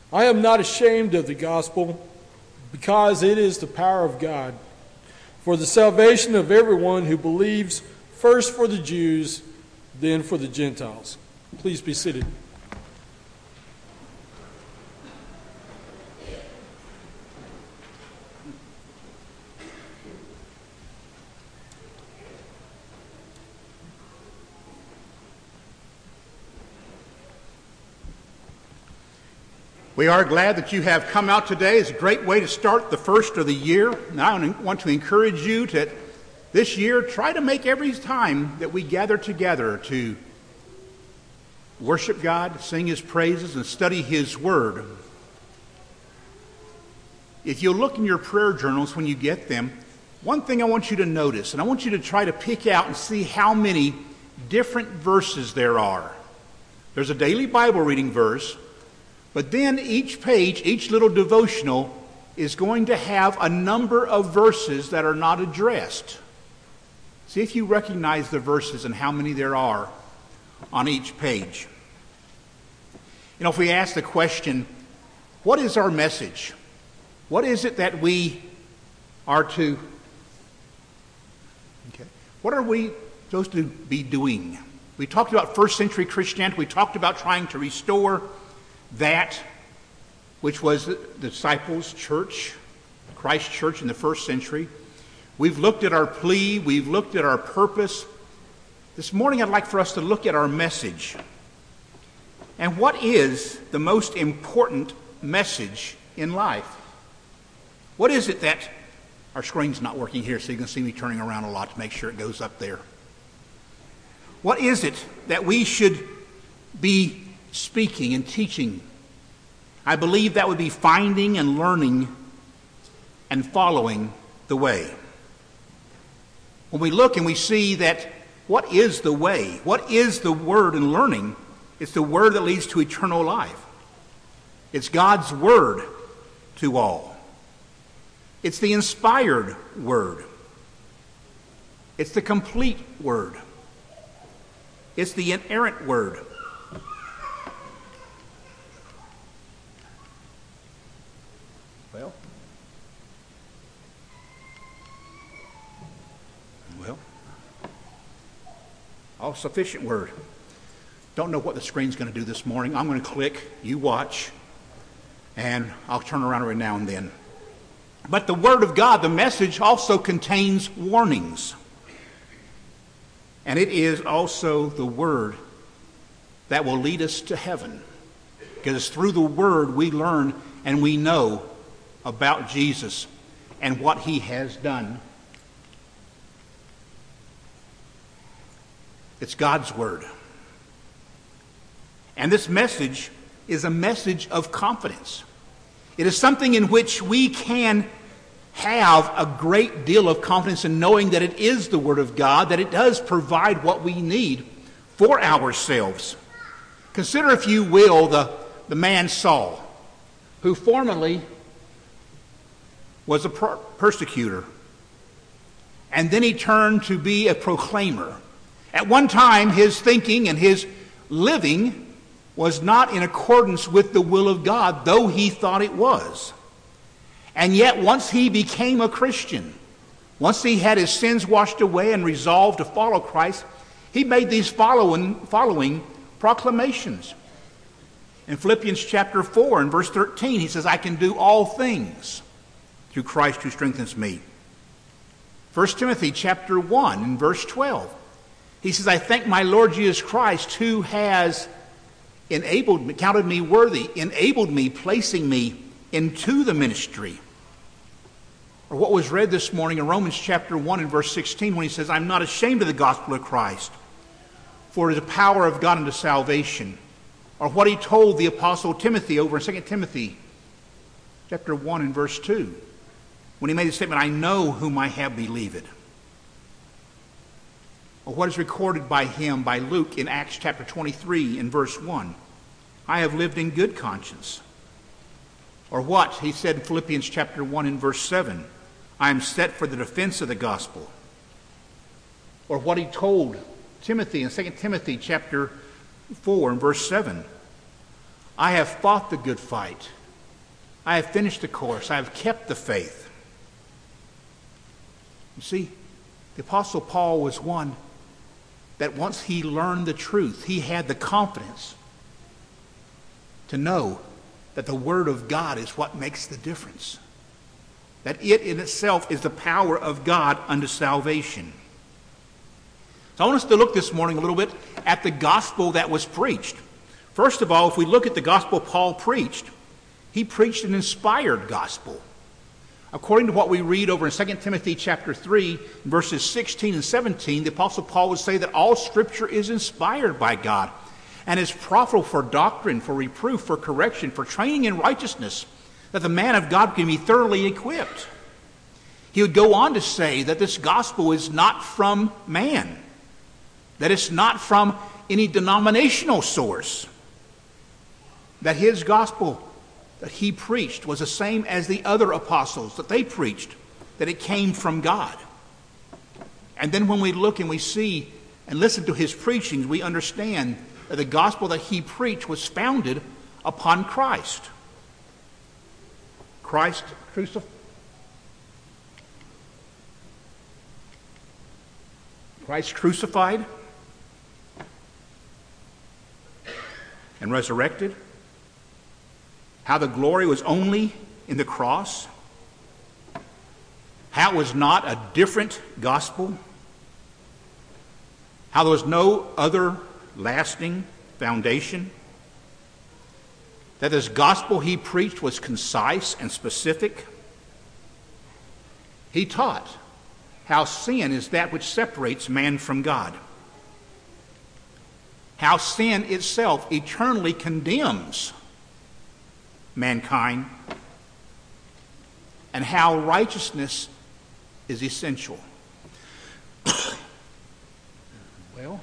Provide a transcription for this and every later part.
I am not ashamed of the gospel, because it is the power of God for the salvation of everyone who believes, first for the Jews, then for the Gentiles. Please be seated. We are glad that you have come out today. It's a great way to start the first of the year. And I want to encourage you to, this year, try to make every time that we gather together to worship God, sing His praises, and study His Word. If you'll look in your prayer journals when you get them, one thing I want you to notice, and I want you to try to pick out and see how many different verses there are. There's a daily Bible reading verse. But then each page, each little devotional, is going to have a number of verses that are not addressed. See if you recognize the verses and how many there are on each page. You know, if we ask the question, what is our message? What is it that we are to... What are we supposed to be doing? We talked about first century Christianity. We talked about trying to restore that which was the disciples' church, Christ's church in the first century. We've looked at our plea. We've looked at our purpose. This morning I'd like for us to look at our message. And what is the most important message in life? What is it that... Our screen's not working here, so you can see me turning around a lot to make sure it goes up there. What is it that we should be speaking and teaching? I believe that would be finding and learning and following the way. When we look and we see that what is the way? What is the word and learning? It's the word that leads to eternal life. It's God's word to all. It's the inspired word. It's the complete word. It's the inerrant word. All-sufficient word. Don't know what the screen's going to do this morning. I'm going to click, you watch, and I'll turn around every now and then. But the Word of God, the message, also contains warnings. And it is also the Word that will lead us to heaven. Because through the Word we learn and we know about Jesus and what He has done. It's God's Word. And this message is a message of confidence. It is something in which we can have a great deal of confidence in knowing that it is the Word of God, that it does provide what we need for ourselves. Consider, if you will, the man Saul, who formerly was a persecutor, and then he turned to be a proclaimer. At one time, his thinking and his living was not in accordance with the will of God, though he thought it was. And yet, once he became a Christian, once he had his sins washed away and resolved to follow Christ, he made these following proclamations. In Philippians chapter 4 and verse 13, he says, I can do all things through Christ who strengthens me. 1 Timothy chapter 1 and verse 12, he says, I thank my Lord Jesus Christ who has counted me worthy, enabled me, placing me into the ministry. Or what was read this morning in Romans chapter 1 and verse 16 when he says, I'm not ashamed of the gospel of Christ, for it is the power of God unto salvation. Or what he told the apostle Timothy over in 2 Timothy chapter 1 and verse 2, when he made the statement, I know whom I have believed. Or what is recorded by him, by Luke, in Acts chapter 23 and verse 1, I have lived in good conscience. Or what he said in Philippians chapter 1 and verse 7, I am set for the defense of the gospel. Or what he told Timothy in 2 Timothy chapter 4 and verse 7, I have fought the good fight. I have finished the course. I have kept the faith. You see, the Apostle Paul was one that once he learned the truth, he had the confidence to know that the Word of God is what makes the difference. That it in itself is the power of God unto salvation. So I want us to look this morning a little bit at the gospel that was preached. First of all, if we look at the gospel Paul preached, he preached an inspired gospel. According to what we read over in 2 Timothy chapter 3, verses 16 and 17, the Apostle Paul would say that all Scripture is inspired by God and is profitable for doctrine, for reproof, for correction, for training in righteousness, that the man of God can be thoroughly equipped. He would go on to say that this gospel is not from man, that it's not from any denominational source, that his gospel that he preached was the same as the other apostles that they preached, that it came from God. And then when we look and we see and listen to his preachings, we understand that the gospel that he preached was founded upon Christ. Christ crucified. Christ crucified and resurrected. How the glory was only in the cross. How it was not a different gospel. How there was no other lasting foundation. That this gospel he preached was concise and specific. He taught how sin is that which separates man from God. How sin itself eternally condemns mankind, and how righteousness is essential. Well,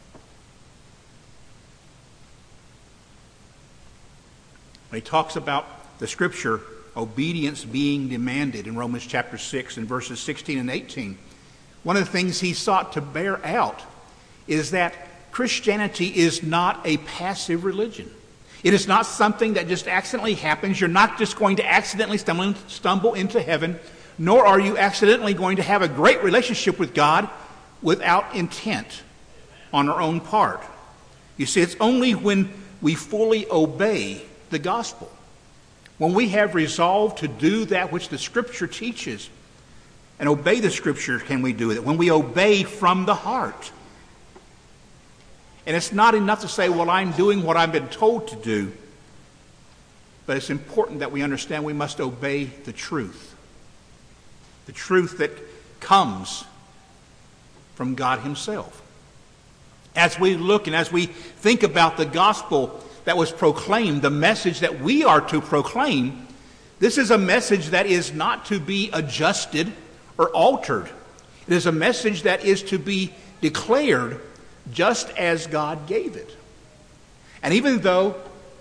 when he talks about the Scripture, obedience being demanded in Romans chapter 6 and verses 16 and 18, one of the things he sought to bear out is that Christianity is not a passive religion. It is not something that just accidentally happens. You're not just going to accidentally stumble into heaven, nor are you accidentally going to have a great relationship with God without intent on our own part. You see, it's only when we fully obey the gospel, when we have resolved to do that which the Scripture teaches and obey the Scripture, can we do it. When we obey from the heart. And it's not enough to say, well, I'm doing what I've been told to do. But it's important that we understand we must obey the truth. The truth that comes from God himself. As we look and as we think about the gospel that was proclaimed, the message that we are to proclaim, this is a message that is not to be adjusted or altered. It is a message that is to be declared just as God gave it. And even though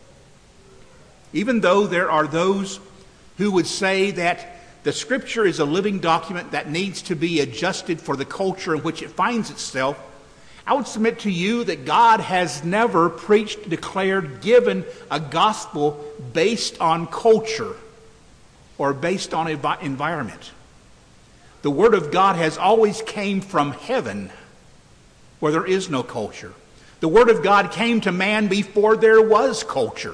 there are those who would say that the Scripture is a living document that needs to be adjusted for the culture in which it finds itself, I would submit to you that God has never preached, declared, given a gospel based on culture or based on environment. The Word of God has always came from heaven, where there is no culture. The Word of God came to man before there was culture.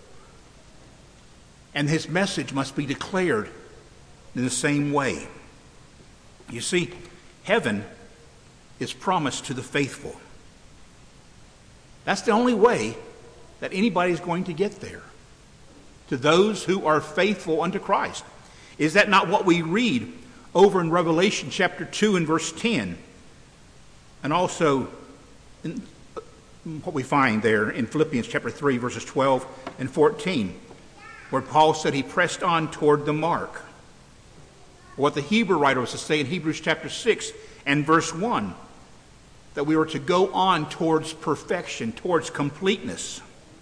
And his message must be declared in the same way. You see, heaven is promised to the faithful. That's the only way that anybody's going to get there. To those who are faithful unto Christ. Is that not what we read over in Revelation chapter 2 and verse 10? And also in what we find there in Philippians chapter 3, verses 12 and 14, where Paul said he pressed on toward the mark. What the Hebrew writer was to say in Hebrews chapter 6 and verse 1, that we were to go on towards perfection, towards completeness,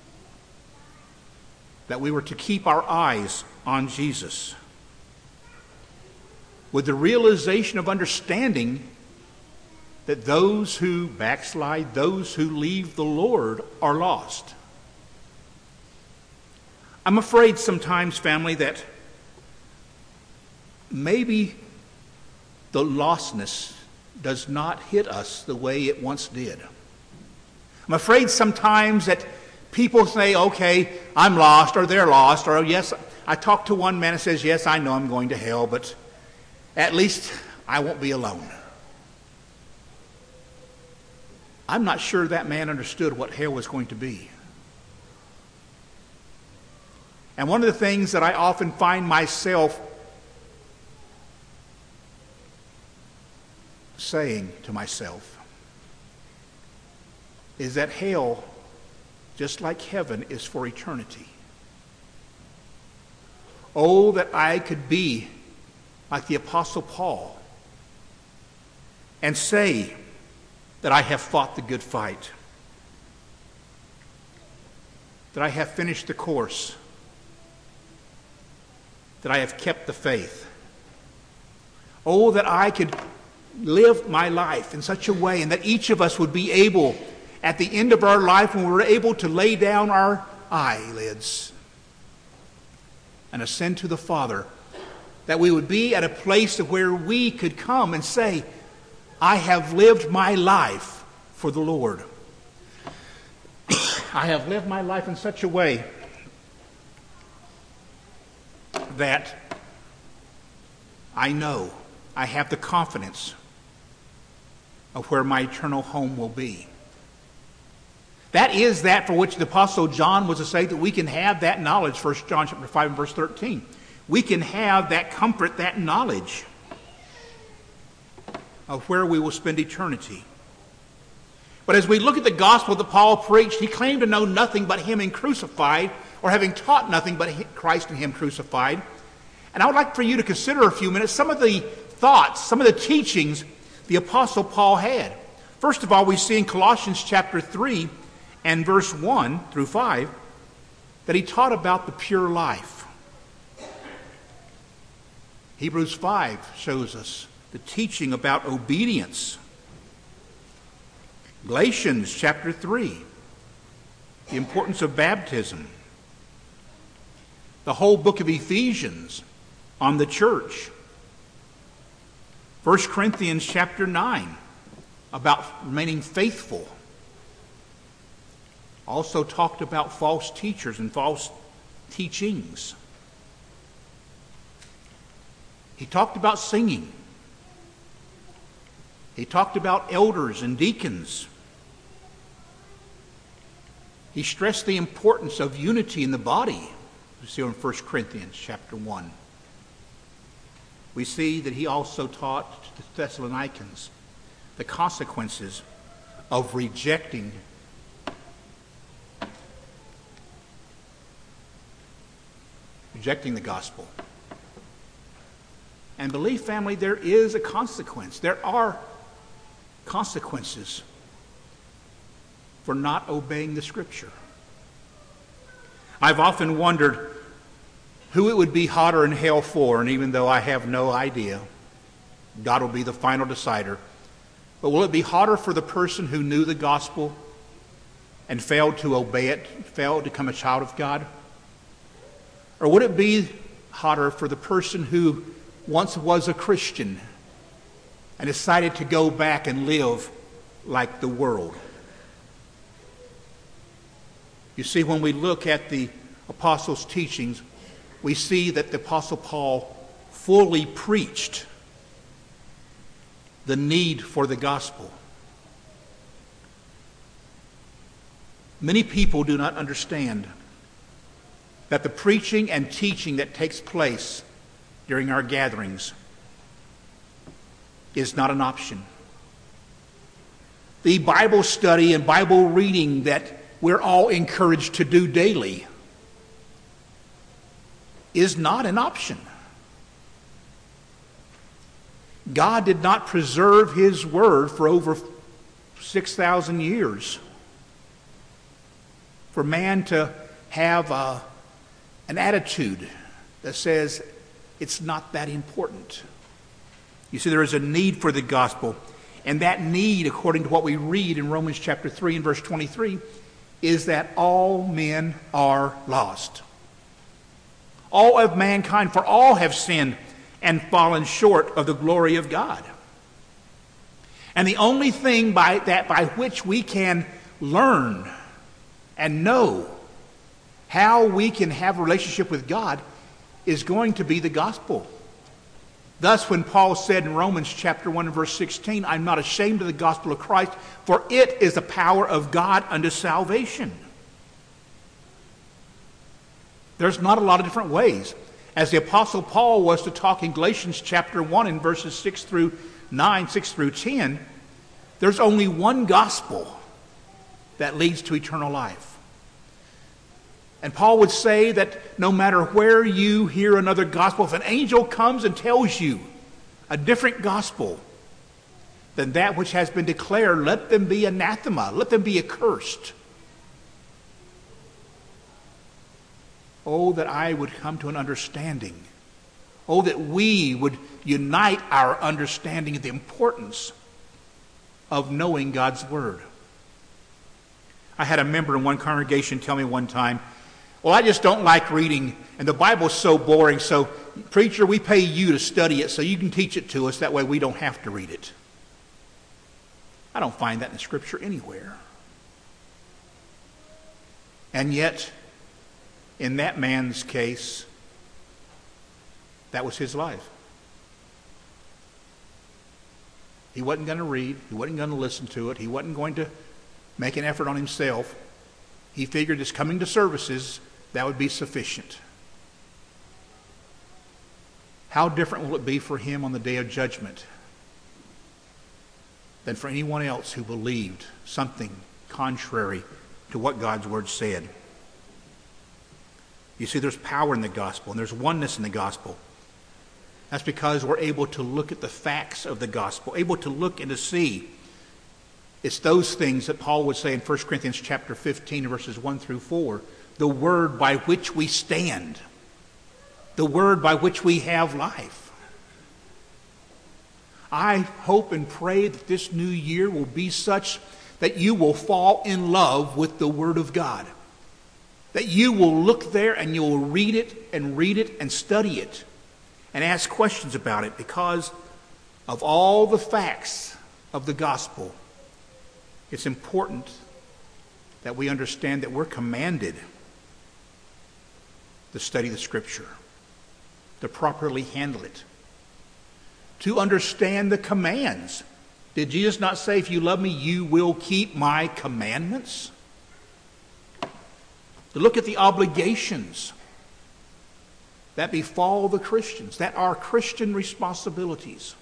that we were to keep our eyes on Jesus, with the realization of understanding that those who backslide, those who leave the Lord, are lost. I'm afraid sometimes, family, that maybe the lostness does not hit us the way it once did. I'm afraid sometimes that people say, okay, I'm lost, or they're lost, or yes, I talked to one man and says, yes, I know I'm going to hell, but at least I won't be alone. I'm not sure that man understood what hell was going to be. And one of the things that I often find myself saying to myself is that hell, just like heaven, is for eternity. Oh, that I could be like the Apostle Paul and say that I have fought the good fight, that I have finished the course, that I have kept the faith. Oh, that I could live my life in such a way, and that each of us would be able, at the end of our life, when we're able to lay down our eyelids and ascend to the Father, that we would be at a place where we could come and say, I have lived my life for the Lord. I have lived my life in such a way that I know, I have the confidence of where my eternal home will be. That is that for which the Apostle John was to say that we can have that knowledge, 1 John chapter 5 and verse 13. We can have that comfort, that knowledge of where we will spend eternity. But as we look at the gospel that Paul preached, he claimed to know nothing but him and crucified, or having taught nothing but Christ and him crucified. And I would like for you to consider a few minutes some of the thoughts, some of the teachings the Apostle Paul had. First of all, we see in Colossians chapter 3 and verse 1 through 5 that he taught about the pure life. Hebrews 5 shows us the teaching about obedience. Galatians chapter 3, the importance of baptism. The whole book of Ephesians on the church. 1 Corinthians chapter 9 about remaining faithful. Also talked about false teachers and false teachings. He talked about singing. He talked about elders and deacons. He stressed the importance of unity in the body. We see in 1 Corinthians chapter 1. We see that he also taught the Thessalonians the consequences of rejecting the gospel. And believe, family, there is a consequence. There are consequences for not obeying the Scripture. I've often wondered who it would be hotter in hell for, and even though I have no idea, God will be the final decider. But will it be hotter for the person who knew the gospel and failed to obey it, failed to become a child of God? Or would it be hotter for the person who once was a Christian and decided to go back and live like the world? You see, when we look at the apostles' teachings, we see that the Apostle Paul fully preached the need for the gospel. Many people do not understand that the preaching and teaching that takes place during our gatherings is not an option. The Bible study and Bible reading that we're all encouraged to do daily is not an option. God did not preserve His Word for over 6,000 years for man to have an attitude that says it's not that important. You see, there is a need for the gospel, and that need, according to what we read in Romans chapter 3 and verse 23, is that all men are lost. all of mankind, for all have sinned and fallen short of the glory of God. And the only thing by which we can learn and know how we can have a relationship with God is going to be the gospel. Thus, when Paul said in Romans chapter 1 and verse 16, I'm not ashamed of the gospel of Christ, for it is the power of God unto salvation. There's not a lot of different ways. As the Apostle Paul was to talk in Galatians chapter 1 in verses 6 through 9, 6 through 10, there's only one gospel that leads to eternal life. And Paul would say that no matter where you hear another gospel, if an angel comes and tells you a different gospel than that which has been declared, let them be anathema, let them be accursed. Oh, that I would come to an understanding. Oh, that we would unite our understanding of the importance of knowing God's Word. I had a member in one congregation tell me one time, well, I just don't like reading, and the Bible's so boring, so, preacher, we pay you to study it so you can teach it to us, that way we don't have to read it. I don't find that in Scripture anywhere. And yet, in that man's case, that was his life. He wasn't going to read. He wasn't going to listen to it. He wasn't going to make an effort on himself. He figured just coming to services, that would be sufficient. How different will it be for him on the day of judgment than for anyone else who believed something contrary to what God's Word said? You see, there's power in the gospel, and there's oneness in the gospel. That's because we're able to look at the facts of the gospel, able to look and to see. It's those things that Paul would say in 1 Corinthians chapter 15, verses 1 through 4, the word by which we stand, the word by which we have life. I hope and pray that this new year will be such that you will fall in love with the Word of God. That you will look there and you will read it and study it and ask questions about it, because of all the facts of the gospel, it's important that we understand that we're commanded to study the Scripture, to properly handle it, to understand the commands. Did Jesus not say, if you love me, you will keep my commandments? To look at the obligations that befall the Christians, that are Christian responsibilities.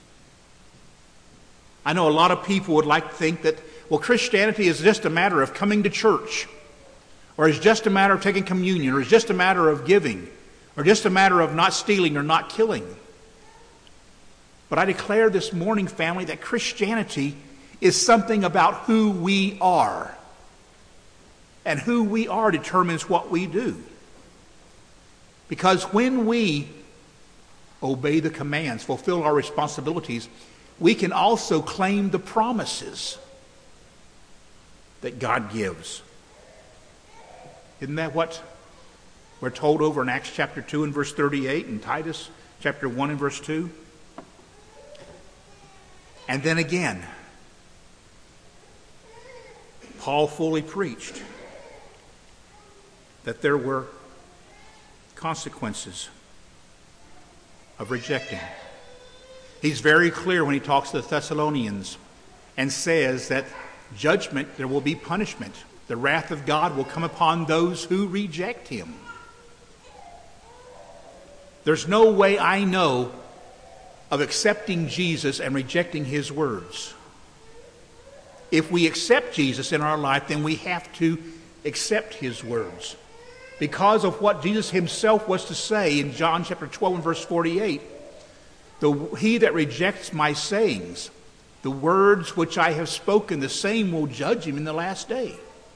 I know a lot of people would like to think that, well, Christianity is just a matter of coming to church, or it's just a matter of taking communion, or it's just a matter of giving, or just a matter of not stealing or not killing. But I declare this morning, family, that Christianity is something about who we are. And who we are determines what we do. Because when we obey the commands, fulfill our responsibilities, we can also claim the promises that God gives. Isn't that what we're told over in Acts chapter 2 and verse 38 and Titus chapter 1 and verse 2? And then again, Paul fully preached that there were consequences of rejecting. He's very clear when he talks to the Thessalonians and says that judgment, there will be punishment. The wrath of God will come upon those who reject him. There's no way I know of accepting Jesus and rejecting his words. If we accept Jesus in our life, then we have to accept his words. Because of what Jesus himself was to say in John chapter 12 and verse 48, he that rejects my sayings, the words which I have spoken, the same will judge him in the last day.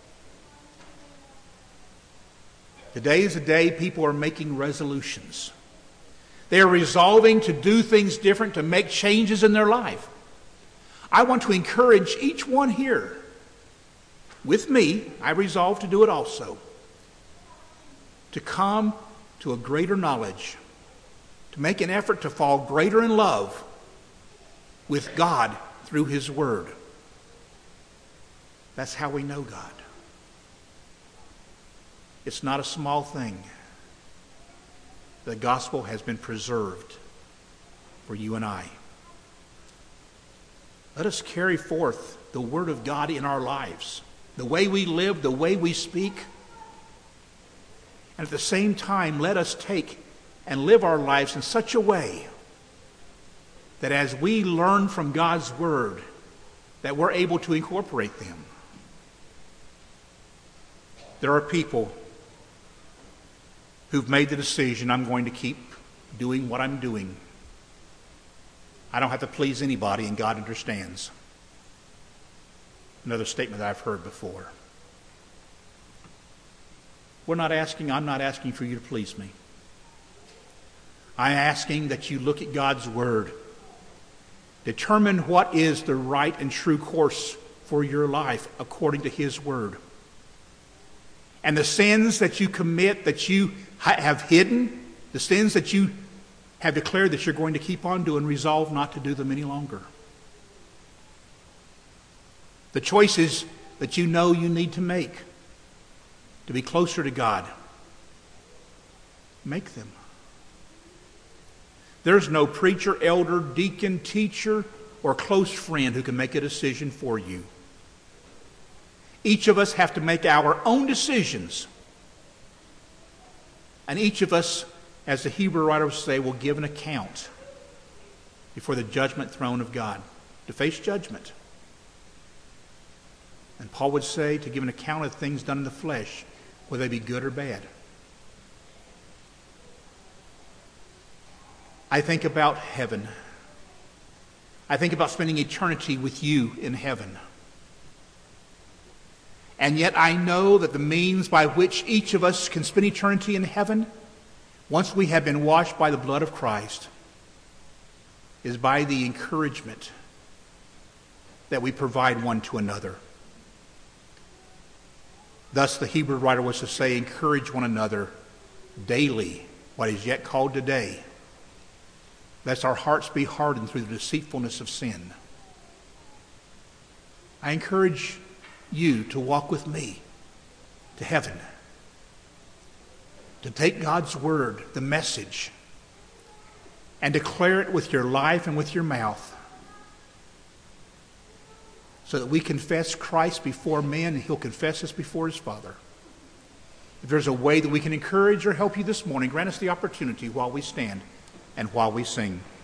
Today is a day people are making resolutions. They are resolving to do things different, to make changes in their life. I want to encourage each one here. With me, I resolve to do it also. To come to a greater knowledge, to make an effort to fall greater in love with God through His Word. That's how we know God. It's not a small thing. The gospel has been preserved for you and I. Let us carry forth the Word of God in our lives, the way we live, the way we speak. And at the same time, let us take and live our lives in such a way that as we learn from God's Word, that we're able to incorporate them. There are people who've made the decision, I'm going to keep doing what I'm doing. I don't have to please anybody, and God understands. Another statement that I've heard before. I'm not asking for you to please me. I'm asking that you look at God's Word. Determine what is the right and true course for your life according to His Word. And the sins that you commit, that you have hidden, the sins that you have declared that you're going to keep on doing, resolve not to do them any longer. The choices that you know you need to make to be closer to God, make them. There's no preacher, elder, deacon, teacher, or close friend who can make a decision for you. Each of us have to make our own decisions. And each of us, as the Hebrew writer would say, will give an account before the judgment throne of God, to face judgment. And Paul would say to give an account of things done in the flesh, whether they be good or bad. I think about heaven. I think about spending eternity with you in heaven. And yet I know that the means by which each of us can spend eternity in heaven, once we have been washed by the blood of Christ, is by the encouragement that we provide one to another. Thus the Hebrew writer was to say, encourage one another daily, what is yet called today, lest our hearts be hardened through the deceitfulness of sin. I encourage you to walk with me to heaven, to take God's Word, the message, and declare it with your life and with your mouth, so that we confess Christ before men and He'll confess us before His Father. If there's a way that we can encourage or help you this morning, grant us the opportunity while we stand and while we sing.